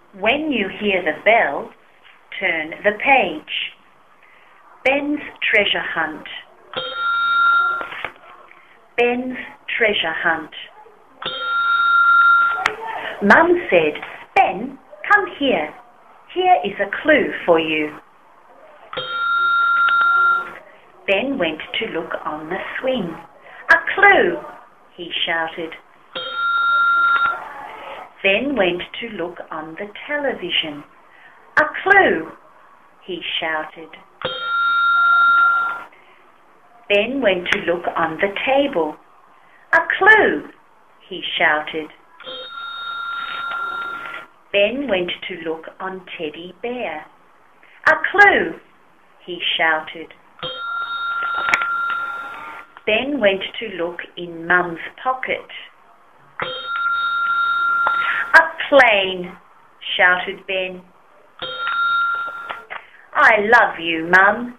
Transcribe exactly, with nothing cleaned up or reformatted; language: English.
When you hear the bell, turn the page. Ben's treasure hunt. Ben's treasure hunt. Mum said, Ben, come here. Here is a clue for you. Ben went to look on the swing. A clue, he shouted. Ben went to look on the television. A clue, he shouted. Ben went to look on the table. A clue, he shouted. Ben went to look on Teddy Bear. A clue, he shouted. Ben went to look in Mum's pocket. A plane, shouted Ben. I love you, Mum,